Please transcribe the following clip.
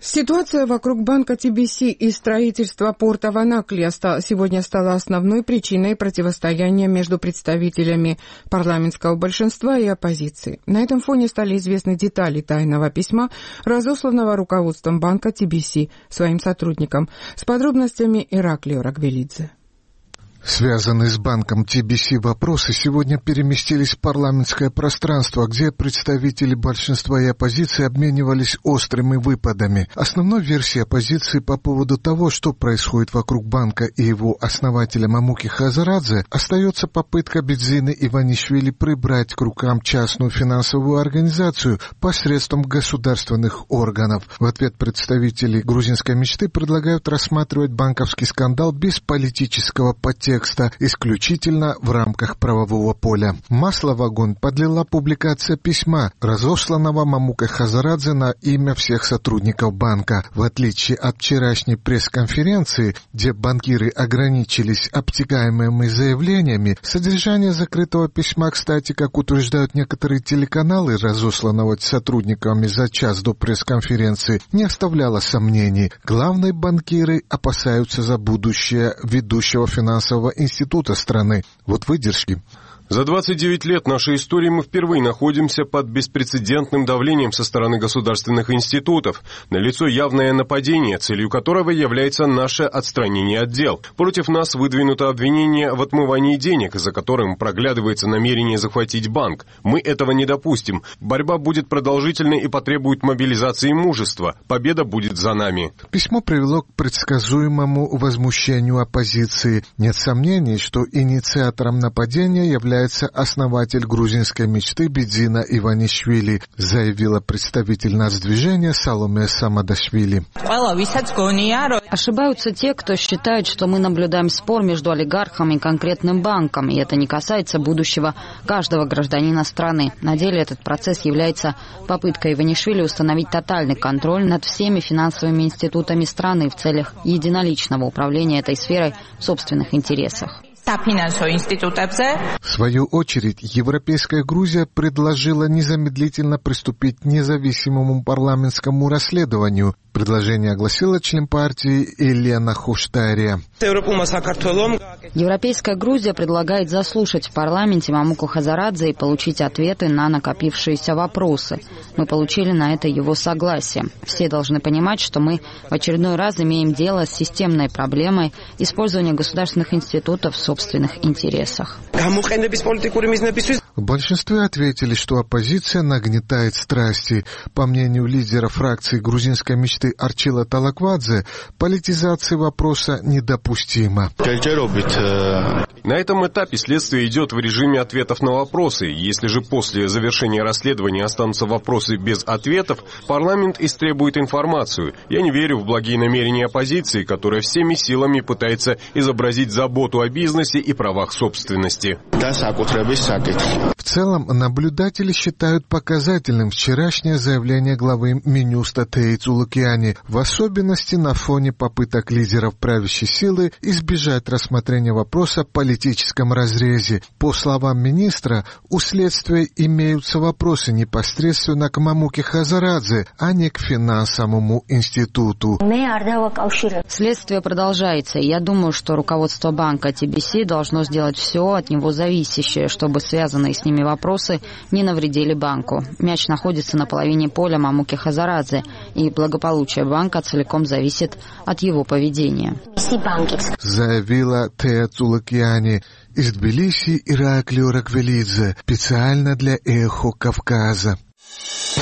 Ситуация вокруг банка ТБС и строительства порта в Анакле сегодня стала основной причиной противостояния между представителями парламентского большинства и оппозиции. На этом фоне стали известны детали тайного письма, разосланного руководством банка ТБС своим сотрудникам. С подробностями Ираклио Рагвелидзе. Связанные с банком ТБС вопросы сегодня переместились в парламентское пространство, где представители большинства и оппозиции обменивались острыми выпадами. Основной версией оппозиции по поводу того, что происходит вокруг банка и его основателя Мамуки Хазарадзе, остается попытка Бидзины Иванишвили прибрать к рукам частную финансовую организацию посредством государственных органов. В ответ представители грузинской мечты предлагают рассматривать банковский скандал без политического подтекста, исключительно в рамках правового поля. Масло в огонь подлила публикация письма, разосланного Мамукой Хазарадзе на имя всех сотрудников банка. В отличие от вчерашней пресс-конференции, где банкиры ограничились обтекаемыми заявлениями, содержание закрытого письма, кстати, как утверждают некоторые телеканалы, разосланного сотрудниками за час до пресс-конференции, не оставляло сомнений. Главные банкиры опасаются за будущее ведущего финансового института страны. Вот выдержки. За 29 лет нашей истории мы впервые находимся под беспрецедентным давлением со стороны государственных институтов. Налицо явное нападение, целью которого является наше отстранение от дел. Против нас выдвинуто обвинение в отмывании денег, за которым проглядывается намерение захватить банк. Мы этого не допустим. Борьба будет продолжительной и потребует мобилизации мужества. Победа будет за нами. Письмо привело к предсказуемому возмущению оппозиции. Нет сомнений, что инициатором нападения является основатель грузинской мечты Бидзина Иванишвили, заявила представитель нацдвижения Саломе Самадашвили. Ошибаются те, кто считает, что мы наблюдаем спор между олигархом и конкретным банком, и это не касается будущего каждого гражданина страны. На деле этот процесс является попыткой Иванишвили установить тотальный контроль над всеми финансовыми институтами страны в целях единоличного управления этой сферой в собственных интересах. В свою очередь, Европейская Грузия предложила незамедлительно приступить к независимому парламентскому расследованию. Предложение огласила член партии Елена Хуштария. Европейская Грузия предлагает заслушать в парламенте Мамуку Хазарадзе и получить ответы на накопившиеся вопросы. Мы получили на это его согласие. Все должны понимать, что мы в очередной раз имеем дело с системной проблемой использования государственных институтов в собственных интересах. В большинстве ответили, что оппозиция нагнетает страсти. По мнению лидера фракции грузинской мечты Арчила Талаквадзе, политизация вопроса недопустима. На этом этапе следствие идет в режиме ответов на вопросы. Если же после завершения расследования останутся вопросы без ответов, парламент истребует информацию. Я не верю в благие намерения оппозиции, которая всеми силами пытается изобразить заботу о бизнесе и правах собственности. В целом, наблюдатели считают показательным вчерашнее заявление главы Минюста Теи Цулукиани, в особенности на фоне попыток лидеров правящей силы избежать рассмотрения вопроса в политическом разрезе. По словам министра, у следствия имеются вопросы непосредственно к Мамуке Хазарадзе, а не к финансовому институту. Следствие продолжается, и я думаю, что руководство банка ТБС должно сделать все от него зависящее, чтобы связанные с ними вопросы не навредили банку. Мяч находится на половине поля Мамуки Хазарадзе, и благополучие банка целиком зависит от его поведения. Заявила Тея Цулукиани. Из Тбилиси Ираклио Рагвелидзе, специально для Эхо Кавказа.